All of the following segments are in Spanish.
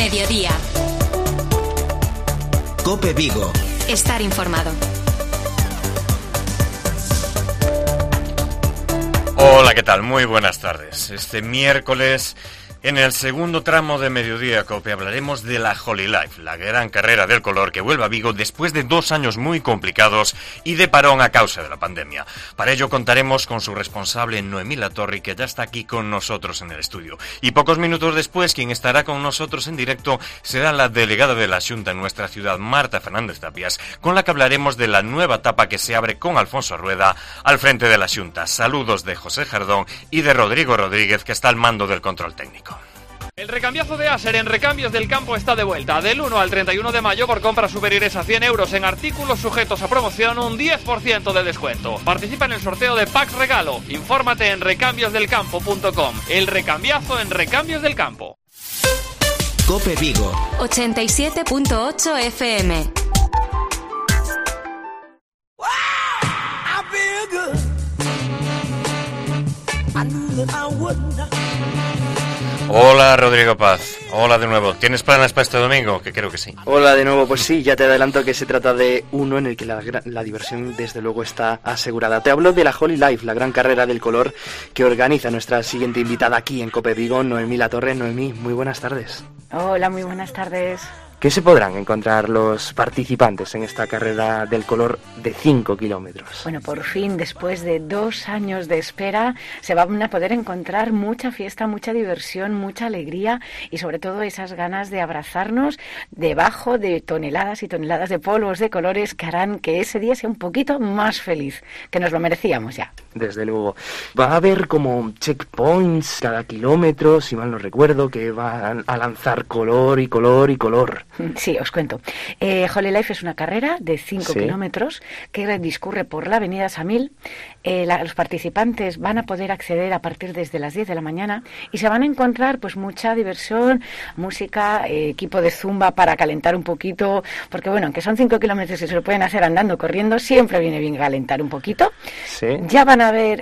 Mediodía. COPE Vigo. Estar informado. Hola, ¿qué tal? Muy buenas tardes. Este miércoles, en el segundo tramo de Mediodía COPE, hablaremos de la Holy Life, la gran carrera del color que vuelve a Vigo después de 2 años muy complicados y de parón a causa de la pandemia. Para ello contaremos con su responsable, Noemí Latorri, que ya está aquí con nosotros en el estudio. Y pocos minutos después, quien estará con nosotros en directo será la delegada de la Xunta en nuestra ciudad, Marta Fernández Tapias, con la que hablaremos de la nueva etapa que se abre con Alfonso Rueda al frente de la Xunta. Saludos de José Jardón y de Rodrigo Rodríguez, que está al mando del control técnico. El recambiazo de Aser en Recambios del Campo está de vuelta. Del 1 al 31 de mayo, por compras superiores a 100 euros en artículos sujetos a promoción, un 10% de descuento. Participa en el sorteo de Pack Regalo. Infórmate en recambiosdelcampo.com. El recambiazo en Recambios del Campo. COPE Vigo 87.8 FM. Hola, Rodrigo Paz. Hola de nuevo. ¿Tienes planes para este domingo? Que creo que sí. Hola de nuevo, pues sí, ya te adelanto que se trata de uno en el que la diversión desde luego está asegurada. Te hablo de la Holy Life, la gran carrera del color que organiza nuestra siguiente invitada aquí en COPE Vigo, Noemí Latorre. Noemí, muy buenas tardes. Hola, muy buenas tardes. ¿Qué se podrán encontrar los participantes en esta carrera del color de 5 kilómetros? Bueno, por fin, después de 2 años de espera, se van a poder encontrar mucha fiesta, mucha diversión, mucha alegría y sobre todo esas ganas de abrazarnos debajo de toneladas y toneladas de polvos de colores que harán que ese día sea un poquito más feliz, que nos lo merecíamos ya. Desde luego. Va a haber como checkpoints cada kilómetro, si mal no recuerdo, que van a lanzar color y color y color. Sí, os cuento. Holy Life es una carrera de 5 kilómetros que discurre por la avenida Samil. Los participantes van a poder acceder a partir desde las 10 de la mañana y se van a encontrar pues mucha diversión, música, equipo de zumba para calentar un poquito, porque bueno, aunque son 5 kilómetros y se lo pueden hacer andando, corriendo, siempre viene bien calentar un poquito. Sí. Ya van a haber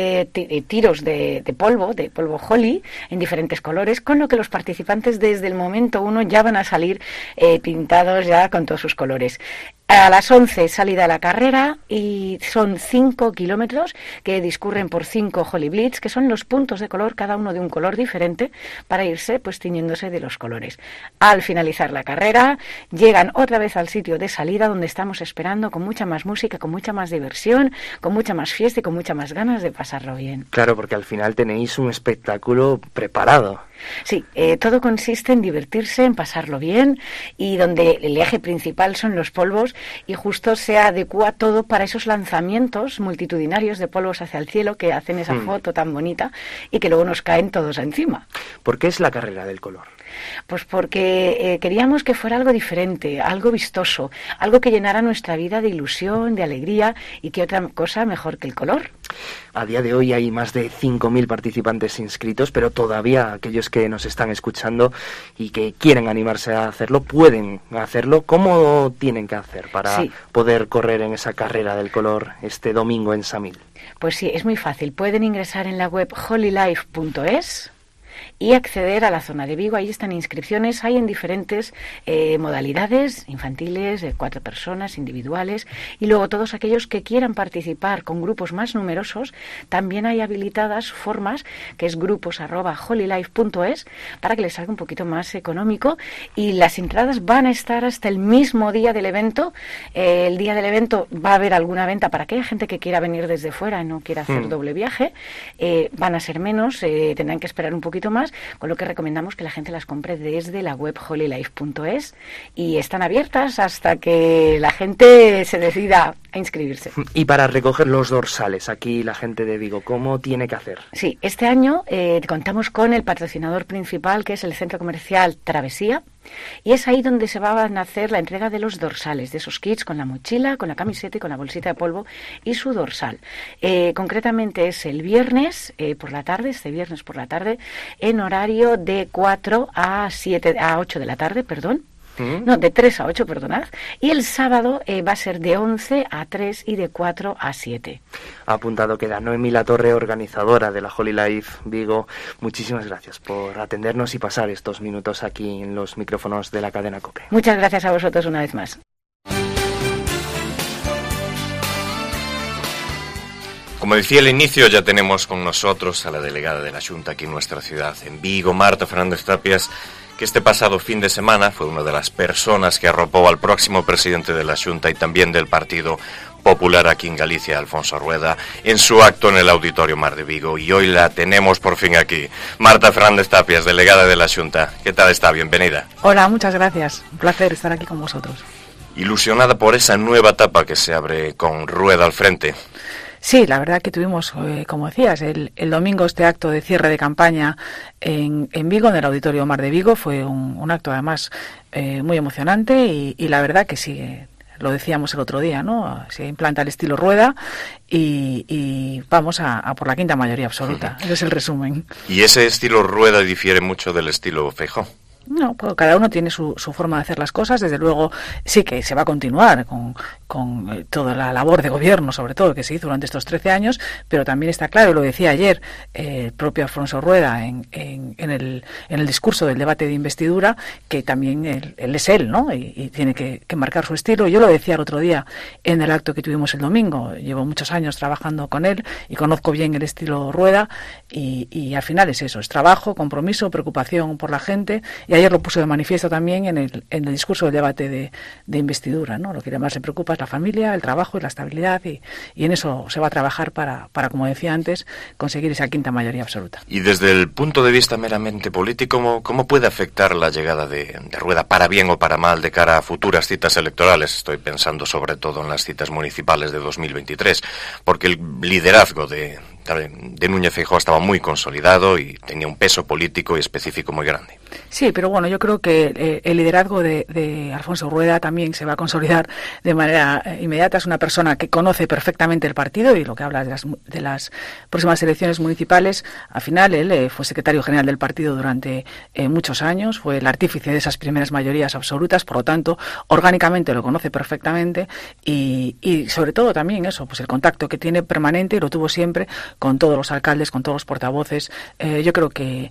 tiros de polvo Holy en diferentes colores, con lo que los participantes desde el momento 1 ya van a salir pintados ya con todos sus colores. A las 11 salida a la carrera y son 5 kilómetros que discurren por 5 Holy Blitz, que son los puntos de color, cada uno de un color diferente, para irse pues tiñéndose de los colores. Al finalizar la carrera, llegan otra vez al sitio de salida donde estamos esperando con mucha más música, con mucha más diversión, con mucha más fiesta y con mucha más ganas de pasarlo bien. Claro, porque al final tenéis un espectáculo preparado. Sí, todo consiste en divertirse, en pasarlo bien y donde el eje principal son los polvos y justo se adecua todo para esos lanzamientos multitudinarios de polvos hacia el cielo que hacen esa foto tan bonita y que luego nos caen todos encima. ¿Por qué es la carrera del color? Pues porque queríamos que fuera algo diferente, algo vistoso, algo que llenara nuestra vida de ilusión, de alegría y que otra cosa mejor que el color. A día de hoy hay más de 5.000 participantes inscritos, pero todavía aquellos que nos están escuchando y que quieren animarse a hacerlo, pueden hacerlo. ¿Cómo tienen que hacer para poder correr en esa carrera del color este domingo en Samil? Pues sí, es muy fácil. Pueden ingresar en la web holylife.es y acceder a la zona de Vigo. Ahí están inscripciones, hay en diferentes modalidades, infantiles, de 4 personas, individuales, y luego todos aquellos que quieran participar con grupos más numerosos, también hay habilitadas formas, que es grupos@holylife.es, para que les salga un poquito más económico, y las entradas van a estar hasta el mismo día del evento. El día del evento va a haber alguna venta para aquella gente que quiera venir desde fuera y no quiera hacer doble viaje. Van a ser menos, tendrán que esperar un poquito más, con lo que recomendamos que la gente las compre desde la web holylife.es y están abiertas hasta que la gente se decida a inscribirse. Y para recoger los dorsales, aquí la gente de Vigo, ¿cómo tiene que hacer? Sí, este año contamos con el patrocinador principal, que es el Centro Comercial Travesía, y es ahí donde se va a hacer la entrega de los dorsales, de esos kits con la mochila, con la camiseta y con la bolsita de polvo y su dorsal. Concretamente es el viernes por la tarde, este viernes por la tarde, en horario de 4 a 8 de la tarde, perdón. No, de 3 a 8, perdonad. Y el sábado va a ser de 11 a 3 y de 4 a 7. Apuntado queda. Noemí Latorre, organizadora de la Holy Life Vigo, muchísimas gracias por atendernos y pasar estos minutos aquí en los micrófonos de la cadena COPE. Muchas gracias a vosotros una vez más. Como decía al inicio, ya tenemos con nosotros a la delegada de la Xunta aquí en nuestra ciudad, en Vigo, Marta Fernández Tapias, que este pasado fin de semana fue una de las personas que arropó al próximo presidente de la Xunta y también del Partido Popular aquí en Galicia, Alfonso Rueda, en su acto en el Auditorio Mar de Vigo, y hoy la tenemos por fin aquí. Marta Fernández Tapias, delegada de la Xunta. ¿Qué tal está? Bienvenida. Hola, muchas gracias. Un placer estar aquí con vosotros. Ilusionada por esa nueva etapa que se abre con Rueda al frente. Sí, la verdad que tuvimos, como decías, el domingo este acto de cierre de campaña en Vigo, en el Auditorio Mar de Vigo. Fue un acto además muy emocionante y la verdad que sí, lo decíamos el otro día, ¿no? Se implanta el estilo Rueda y vamos a por la quinta mayoría absoluta. Ese es el resumen. ¿Y ese estilo Rueda difiere mucho del estilo Feijóo? No, pues cada uno tiene su forma de hacer las cosas. Desde luego sí que se va a continuar con toda la labor de gobierno, sobre todo, que se hizo durante estos 13 años, pero también está claro, lo decía ayer el propio Alfonso Rueda en el discurso del debate de investidura, que también él es él, ¿no? Y tiene que marcar su estilo. Yo lo decía el otro día en el acto que tuvimos el domingo. Llevo muchos años trabajando con él y conozco bien el estilo Rueda y al final es eso, es trabajo, compromiso, preocupación por la gente. Y ayer lo puso de manifiesto también en el discurso del debate de investidura, ¿no? Lo que más le preocupa es la familia, el trabajo y la estabilidad, y en eso se va a trabajar para, como decía antes, conseguir esa quinta mayoría absoluta. Y desde el punto de vista meramente político, ¿cómo puede afectar la llegada de Rueda, para bien o para mal, de cara a futuras citas electorales? Estoy pensando sobre todo en las citas municipales de 2023, porque el liderazgo de Núñez Feijóo estaba muy consolidado y tenía un peso político y específico muy grande. Sí, pero bueno, yo creo que el liderazgo de Alfonso Rueda también se va a consolidar de manera inmediata. Es una persona que conoce perfectamente el partido y lo que habla de las próximas elecciones municipales. Al final él fue secretario general del partido durante muchos años, fue el artífice de esas primeras mayorías absolutas, por lo tanto, orgánicamente lo conoce perfectamente y sobre todo también eso, pues el contacto que tiene permanente, y lo tuvo siempre, con todos los alcaldes, con todos los portavoces. Yo creo que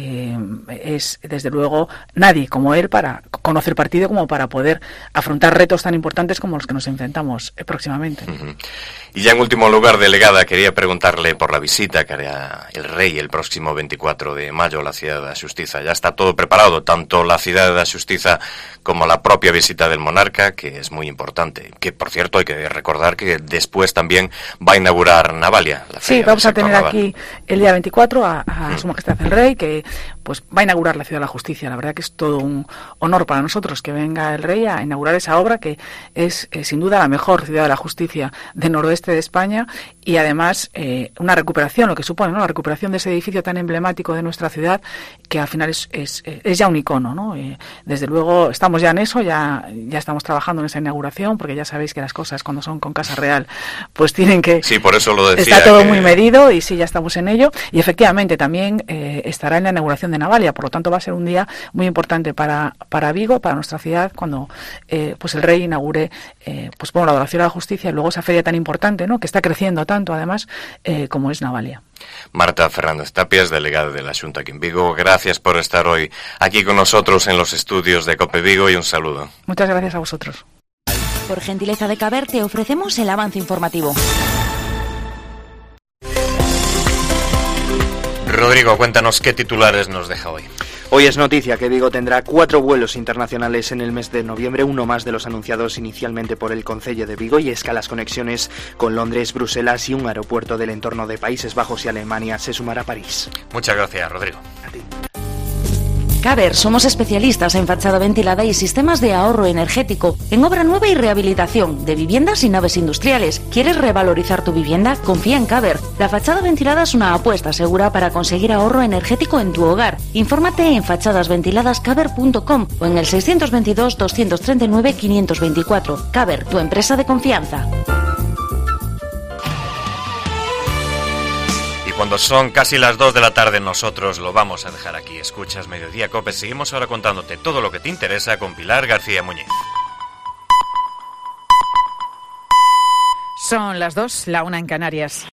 es, desde luego, nadie como él para conocer el partido como para poder afrontar retos tan importantes como los que nos enfrentamos próximamente. Y ya en último lugar, delegada, quería preguntarle por la visita que hará el rey el próximo 24 de mayo a la Ciudad de Xustiza. Ya está todo preparado, tanto la Ciudad de Xustiza como la propia visita del monarca, que es muy importante. Que, por cierto, hay que recordar que después también va a inaugurar Navalia. Sí, vamos a tener aquí el día 24 a Su Majestad el Rey, que pues va a inaugurar la Ciudad de la Justicia. La verdad que es todo un honor para nosotros que venga el rey a inaugurar esa obra, que es sin duda la mejor Ciudad de la Justicia del noroeste de España, y además una recuperación, lo que supone, ¿no?, la recuperación de ese edificio tan emblemático de nuestra ciudad, que al final es ya un icono, ¿no? Desde luego estamos ya en eso, ya estamos trabajando en esa inauguración, porque ya sabéis que las cosas cuando son con Casa Real pues tienen que... Sí, por eso lo decía. Está todo muy medido y sí, ya estamos en ello, y efectivamente también estará en la inauguración de Navalia, por lo tanto va a ser un día muy importante para Vigo, para nuestra ciudad, cuando pues el rey inaugure pues bueno, la Ciudad de la Justicia y luego esa feria tan importante, ¿no?, que está creciendo tanto además como es Navalia. Marta Fernández Tapias, delegada de la Xunta aquí en Vigo, gracias por estar hoy aquí con nosotros en los estudios de COPE Vigo y un saludo. Muchas gracias a vosotros. Por gentileza de Caber te ofrecemos el avance informativo. Rodrigo, cuéntanos qué titulares nos deja hoy. Hoy es noticia que Vigo tendrá 4 vuelos internacionales en el mes de noviembre, uno más de los anunciados inicialmente por el Concello de Vigo, y es que a las conexiones con Londres, Bruselas y un aeropuerto del entorno de Países Bajos y Alemania se sumará París. Muchas gracias, Rodrigo. A ti. Caber, somos especialistas en fachada ventilada y sistemas de ahorro energético, en obra nueva y rehabilitación de viviendas y naves industriales. ¿Quieres revalorizar tu vivienda? Confía en Caber. La fachada ventilada es una apuesta segura para conseguir ahorro energético en tu hogar. Infórmate en fachadasventiladascaber.com o en el 622 239 524. Caber, tu empresa de confianza. Cuando son casi las 2 de la tarde, nosotros lo vamos a dejar aquí. Escuchas Mediodía Cope. Seguimos ahora contándote todo lo que te interesa con Pilar García Muñiz. Son las 2, la 1 en Canarias.